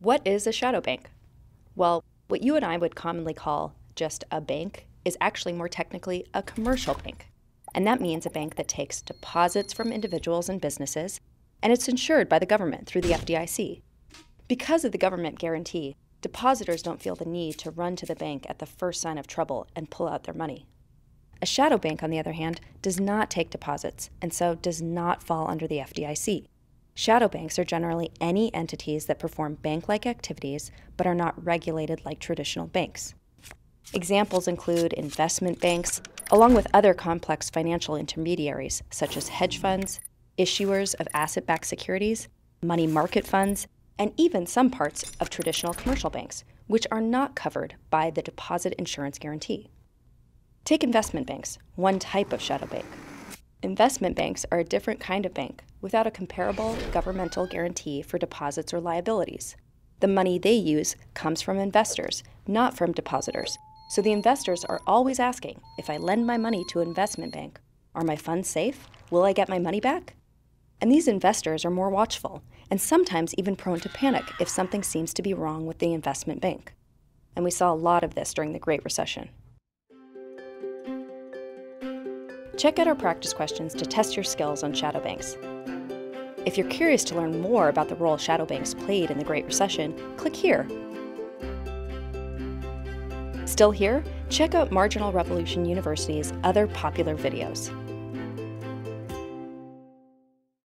What is a shadow bank? Well, what you and I would commonly call just a bank is actually more technically a commercial bank. And that means a bank that takes deposits from individuals and businesses, and it's insured by the government through the FDIC. Because of the government guarantee, depositors don't feel the need to run to the bank at the first sign of trouble and pull out their money. A shadow bank, on the other hand, does not take deposits and so does not fall under the FDIC. Shadow banks are generally any entities that perform bank-like activities but are not regulated like traditional banks. Examples include investment banks, along with other complex financial intermediaries such as hedge funds, issuers of asset-backed securities, money market funds, and even some parts of traditional commercial banks, which are not covered by the deposit insurance guarantee. Take investment banks, one type of shadow bank. Investment banks are a different kind of bank without a comparable governmental guarantee for deposits or liabilities. The money they use comes from investors, not from depositors. So the investors are always asking, if I lend my money to an investment bank, are my funds safe? Will I get my money back? And these investors are more watchful and sometimes even prone to panic if something seems to be wrong with the investment bank. And we saw a lot of this during the Great Recession. Check out our practice questions to test your skills on shadow banks. If you're curious to learn more about the role shadow banks played in the Great Recession, click here. Still here? Check out Marginal Revolution University's other popular videos.